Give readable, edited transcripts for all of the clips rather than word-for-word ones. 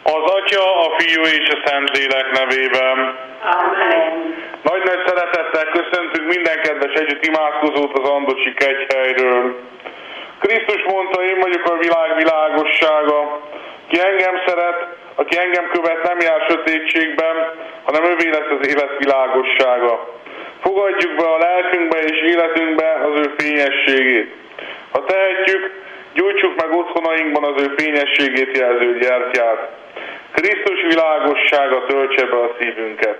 Az Atya, a Fiú és a Szentlélek nevében. Amen. Nagy-nagy szeretettel köszöntünk minden kedves együtt imádkozót az Andocsi kegyhelyről. Krisztus mondta, én vagyok a világ világossága. Ki engem szeret, aki engem követ, nem jár sötétségben, hanem övé lesz az élet világossága. Fogadjuk be a lelkünkbe és életünkbe az ő fényességét. Ha tehetjük, gyújtsuk meg otthonainkban az ő fényességét jelző gyertyát. Krisztus világossága töltse be a szívünket.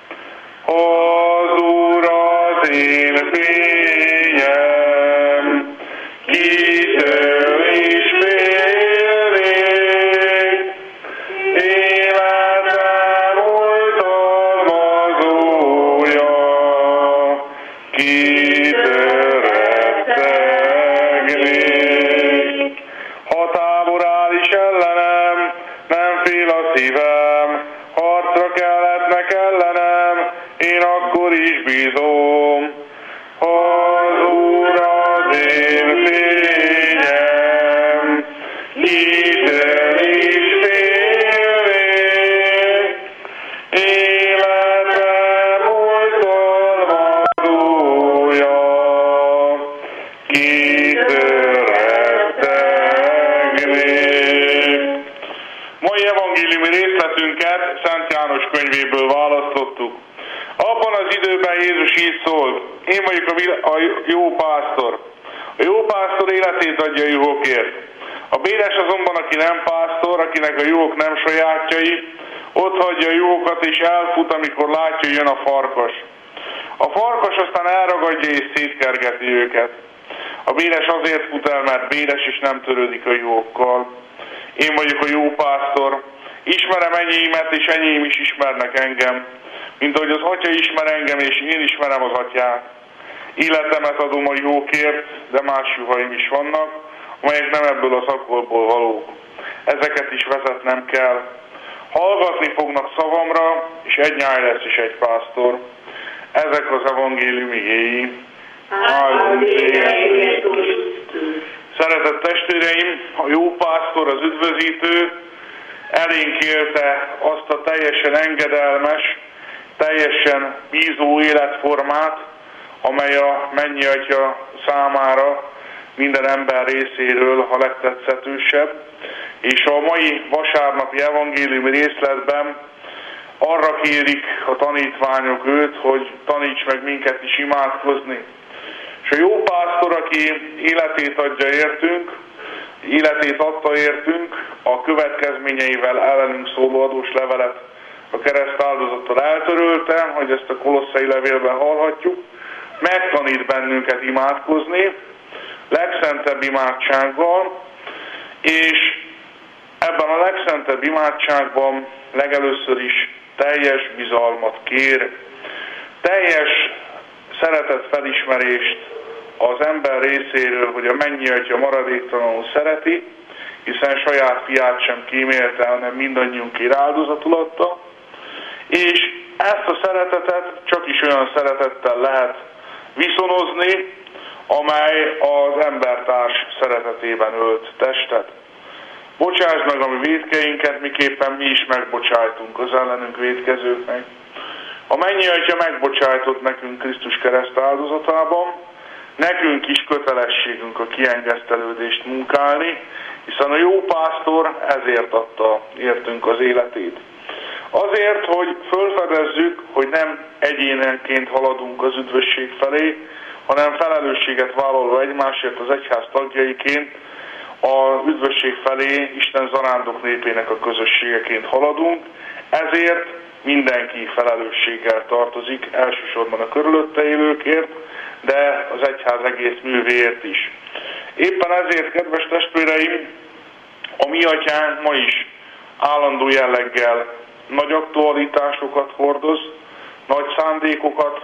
Az Úr az én fényem, kitől is félnék, életem oltalmazója, kitől rettegnék. Ha tábor áll is ellenem, nem fél a szívem, harcra kelletnek ellenem, én akkor is bízom. Az Úr az én fényem, kitől is félnék, életem oltalmazója, kitől rettegnék. Mai evangéliumi részletünket Szent János könyvéből választottuk. Abban az időben Jézus így szólt: én vagyok a jó pásztor. A jó pásztor életét adja a juhokért. A béres azonban, aki nem pásztor, akinek a juhok nem sajátjai, ott hagyja a juhokat és elfut, amikor látja, jön a farkas. A farkas aztán elragadja és szétkergeti őket. A béres azért fut el, mert béres és nem törődik a juhokkal. Én vagyok a jó pásztor, ismerem enyémet, és enyém is ismernek engem, mint ahogy az Atya ismer engem, és én ismerem az Atyát. Életemet adom a juhokért, de más juhaim is vannak, amelyek nem ebből a szakorból valók. Ezeket is vezetnem kell. Hallgatni fognak szavamra, és egy nyáj lesz is egy pásztor. Ezek az evangélium igéi. Szeretett testvéreim, a jó pásztor, az üdvözítő elénk élte azt a teljesen engedelmes, teljesen bízó életformát, amely a mennyi Atya számára minden ember részéről a legtetszetősebb. És a mai vasárnapi evangéliumi részletben arra kérik a tanítványok őt, hogy taníts meg minket is imádkozni. És a jó pásztor, aki életét adja értünk, életét adta értünk, a következményeivel ellenünk szóló adós levelet a kereszt áldozattal eltörölte, hogy ezt a kolosszai levélben hallhatjuk, megtanít bennünket imádkozni, legszentebb imádsággal, és ebben a legszentebb imádságban legelőször is teljes bizalmat kér, teljes szeretet felismerést az ember részéről, hogy a mennyi Atya maradéktalanul szereti, hiszen saját fiát sem kímélte, hanem mindannyiunkért áldozatul adta, és ezt a szeretetet csak is olyan szeretettel lehet viszonozni, amely az embertárs szeretetében ölt testet. Bocsásd meg a mi vétkeinket, miképpen mi is megbocsájtunk az ellenünk vétkezőknek. A mennyi Atya megbocsájtott nekünk Krisztus kereszt áldozatában, nekünk is kötelességünk a kiengesztelődést munkálni, hiszen a jó pásztor ezért adta értünk az életét. Azért, hogy felfedezzük, hogy nem egyénenként haladunk az üdvösség felé, hanem felelősséget vállalva egymásért az egyház tagjaiként az üdvösség felé Isten zarándok népének a közösségeként haladunk, ezért mindenki felelősséggel tartozik, elsősorban a körülötte élőkért, de az egyház egész művéért is. Éppen ezért, kedves testvéreim, a mi Atyánk ma is állandó jelleggel nagy aktualitásokat hordoz, nagy szándékokat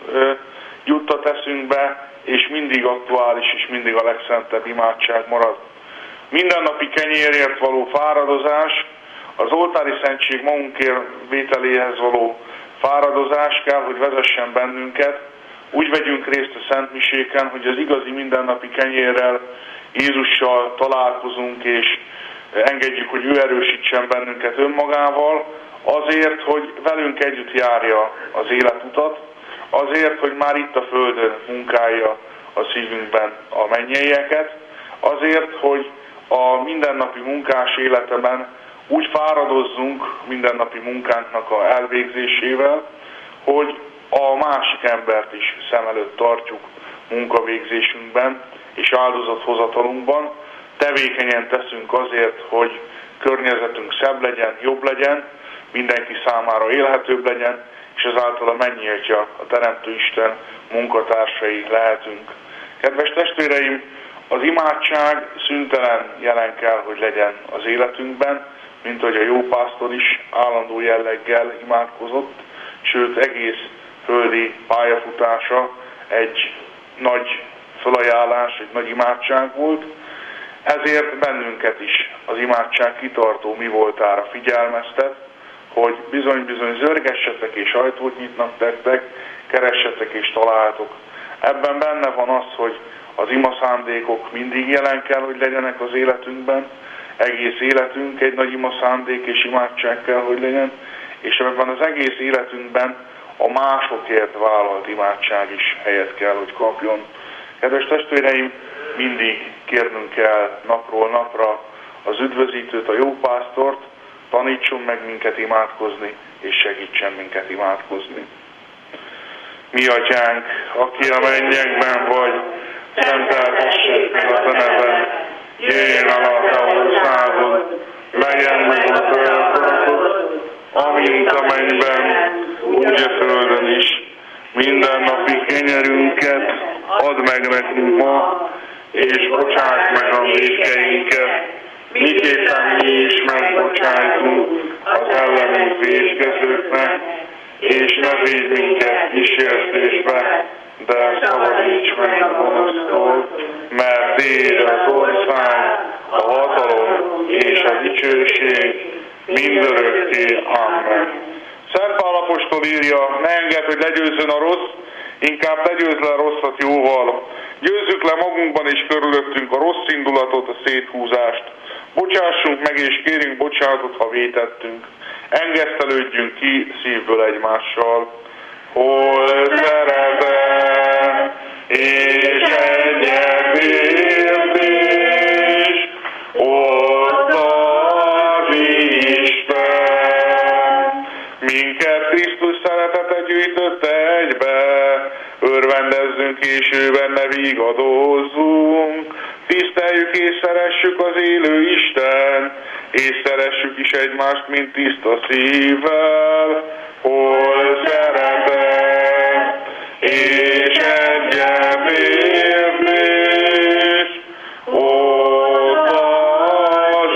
juttat eszünkbe, és mindig aktuális, és mindig a legszentebb imádság marad. Mindennapi kenyérért való fáradozás, az oltári szentség magunkért vételéhez való fáradozás kell, hogy vezessen bennünket. Úgy vegyünk részt a szentmiséken, hogy az igazi mindennapi kenyérrel, Jézussal találkozunk, és engedjük, hogy ő erősítsen bennünket önmagával, azért, hogy velünk együtt járja az életutat, azért, hogy már itt a földön munkálja a szívünkben a mennyeieket, azért, hogy a mindennapi munkás életben úgy fáradozzunk mindennapi munkánknak a elvégzésével, hogy a másik embert is szem előtt tartjuk munkavégzésünkben és áldozathozatalunkban. Tevékenyen teszünk azért, hogy környezetünk szebb legyen, jobb legyen, mindenki számára élhetőbb legyen, és ezáltal a mennyi Atya, a Teremtő Isten munkatársai lehetünk. Kedves testvéreim, az imádság szüntelen jelen kell, hogy legyen az életünkben, mint ahogy a jó pásztor is állandó jelleggel imádkozott, sőt egész földi pályafutása egy nagy felajánlás, egy nagy imádság volt, ezért bennünket is az imádság kitartó mi voltára figyelmeztet, hogy bizony-bizony zörgessetek és ajtót nyitnak nektek, keressetek és találtok. Ebben benne van az, hogy az ima szándékok mindig jelen kell, hogy legyenek az életünkben, egész életünk egy nagy ima szándék és imádság kell, hogy legyen, és ebben az egész életünkben a másokért vállalt imádság is helyet kell, hogy kapjon. Kedves testvéreim, mindig kérnünk kell napról napra az üdvözítőt, a jó pásztort, tanítson meg minket imádkozni, és segítsen minket imádkozni. Mi Atyánk, aki a mennyekben vagy, szenteltessék meg a te neved, jöjjön el a te országod, legyen meg a te akaratod, amint a mennyben, úgy a földön is. Minden napi kenyerünket add meg nekünk ma, és bocsáss meg a vétkeinket, miképpen mi is megbocsájtunk az ellenünk vétkezőknek, és ne védj minket kísértésbe, de szabadíts meg a gonosztól, mert tiéd az ország, a hatalom és a dicsőség mindörökké. Amen. Szent Pál apostol írja, ne engedd, hogy legyőzzön a rossz, inkább legyőzz le a rosszat jóval. Győzzük le magunkban és körülöttünk a rossz indulatot, a széthúzást. Bocsássunk meg és kérjünk bocsánatot, ha vétettünk. Engesztelődjünk ki szívből egymással. Hol szeretet és egyetértés, ott az Isten. Minket Krisztus szeretete gyűjtötte egybe, örvendezzünk és ő benne vigadozzunk. Tiszteljük és szeressük az élő Isten, és szeressük is egymást, mint tiszta szívvel. Hol szeretet és egyetértés, ott az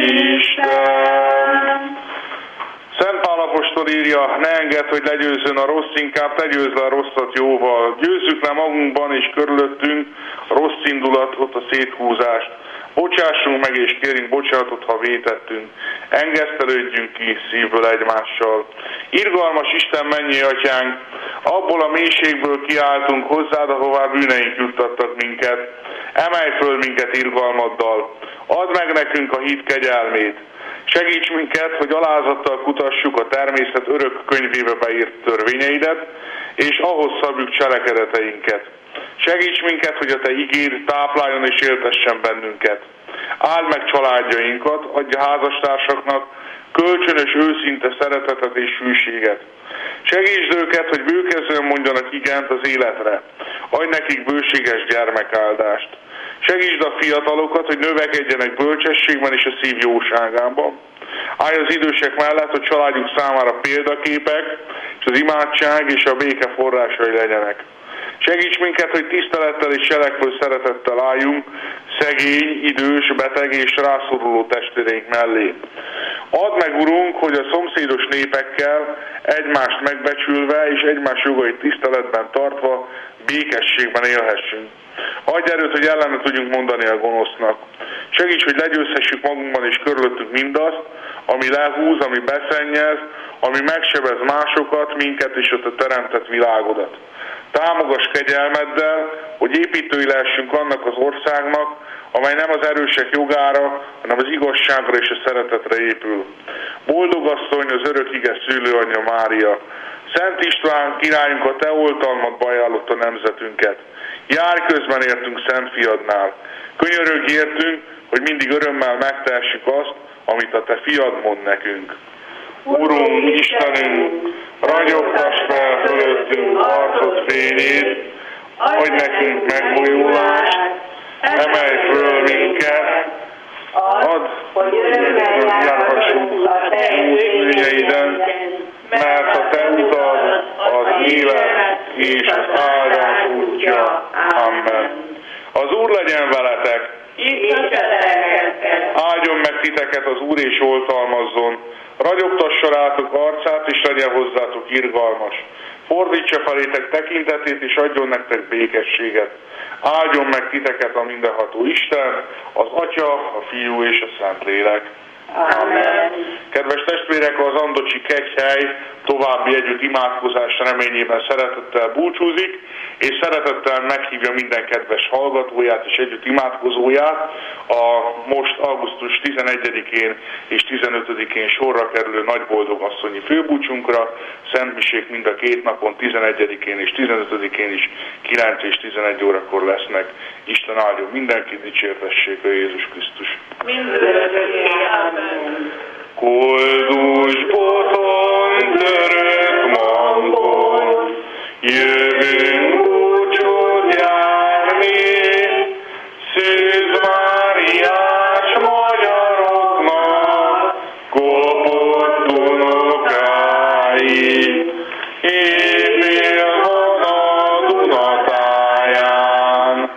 Isten. Szent Pál apostol írja, ne engedd, hogy legyőzzön a rossz, inkább te győzz le a rosszat jóval. Győzzük le magunkban és körülöttünk a rossz indulatot, a széthúzást. Bocsássunk meg és kérjünk bocsánatot, ha vétettünk. Engesztelődjünk ki szívből egymással. Irgalmas Isten mennyi Atyánk, abból a mélységből kiáltunk hozzád, ahová bűneink juttattak minket. Emelj föl minket irgalmaddal. Add meg nekünk a hit kegyelmét. Segíts minket, hogy alázattal kutassuk a természet örök könyvébe beírt törvényeidet, és ahhoz szabjuk cselekedeteinket. Segíts minket, hogy a te igéd tápláljon és éltessen bennünket. Áld meg családjainkat, adj a házastársaknak kölcsönös, őszinte szeretetet és hűséget. Segítsd őket, hogy bőkezően mondjanak igent az életre. Adj nekik bőséges gyermekáldást. Segítsd a fiatalokat, hogy növekedjenek bölcsességben és a szív jóságában. Állj az idősek mellett, hogy családjuk számára példaképek, és az imádság és a béke forrásai legyenek. Segíts minket, hogy tisztelettel és cselekvő szeretettel álljunk szegény, idős, beteg és rászoruló testvéreink mellé. Add meg, Urunk, hogy a szomszédos népekkel egymást megbecsülve és egymás jogait tiszteletben tartva békességben élhessünk. Adj erőt, hogy ellene tudjunk mondani a gonosznak. Segíts, hogy legyőzhessük magunkban és körülöttünk mindazt, ami lehúz, ami beszennyez, ami megsebez másokat, minket és a te teremtett világodat. Támogass kegyelmeddel, hogy építői lehessünk annak az országnak, amely nem az erősek jogára, hanem az igazságra és a szeretetre épül. Boldog asszony, az örök ige szülőanyja Mária! Szent István királyunk a te oltalmadba ajánlotta nemzetünket. Járj közben értünk Szent Fiadnál. Könyörögj értünk, hogy mindig örömmel megtehessük azt, amit a te fiad mond nekünk. Urunk, Istenünk, ragyogtass fel fölöttünk arcod fényét, adj nekünk megújulást, emelj föl minket, add, hogy örömmel járhassunk a te ügyeiden, mert a te utad az élet és az áldás útja. Amen. Az Úr legyen veletek! Áldjon meg titeket az Úr és oltalmazzon, ragyogtassa rátok arcát és legyen hozzátok irgalmas. Fordítsa felétek tekintetét és adjon nektek békességet. Áldjon meg titeket a mindenható Isten, az Atya, a Fiú és a Szentlélek. Amen. Kedves testvérek, az Andocsi Kegyhely további együtt imádkozás reményében szeretettel búcsúzik, és szeretettel meghívja minden kedves hallgatóját és együtt imádkozóját a most augusztus 11-én és 15-én sorra kerülő nagyboldogasszonyi főbúcsunkra. Szentmisék mind a két napon, 11-én és 15-én is 9 és 11 órakor lesznek. Isten áldjon mindenkit, dicsértessék a Jézus Krisztus. Koldus boton török mankon, jövünk búcsút járni, Szűz Máriás magyaroknak, kopott unokái, épél van a Dunatáján,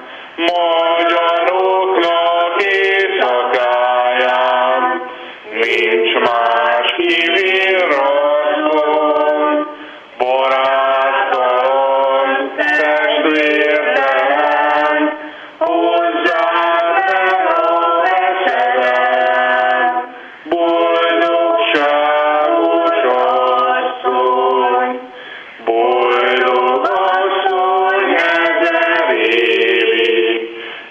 magyaroknak éjszakáján, nincs más kivirrasszony, baráttalan, testvértelen, hozzád el a veszelem, boldogságos asszony, boldog asszony 1000 évig,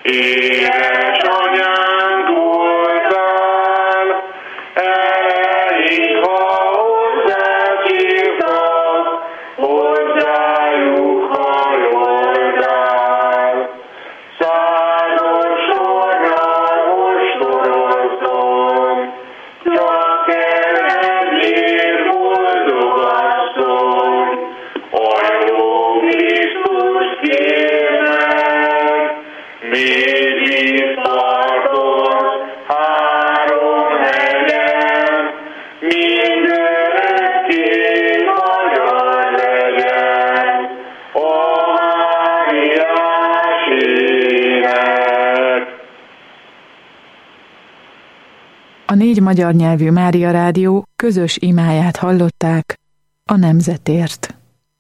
édesanyánk voltál, eleig, ha hozzád hívtak, hozzájuk hajoltál. Százas sorral ostorozom, csak eredjél, boldog asszony, a jó Krisztus kér meg, 4 vízparton, 3 hegyen, mindörökké magyar legyen a Máriás ének. A 4 magyar nyelvű Mária Rádió közös imáját hallották a nemzetért.